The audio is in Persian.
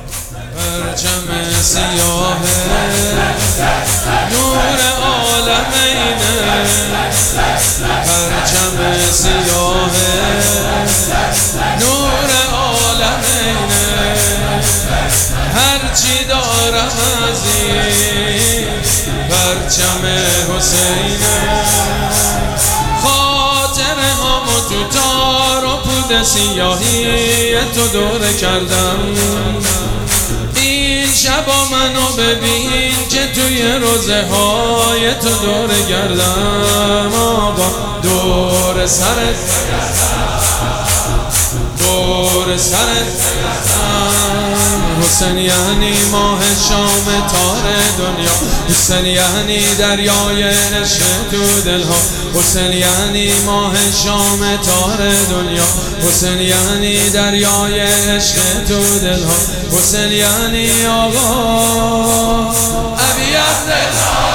پرچم سیاه نور عالمینه، پرچم سیاه نور عالمینه. هرچی دارم از این پرچم حسینه، خاطره هامو تو تار و پود سیاهی تو دوره کردم. این شبا منو ببین که توی روزه های تو دوره گردم. آقا دور سرت دور سرت حسین یعنی ماه شام تار دنیا، حسین یعنی دریای عشق تو دلها، حسین یعنی ماه شام تار دنیا، حسین یعنی دریای عشق تو دلها، حسین یعنی آقا ابی عبدالله.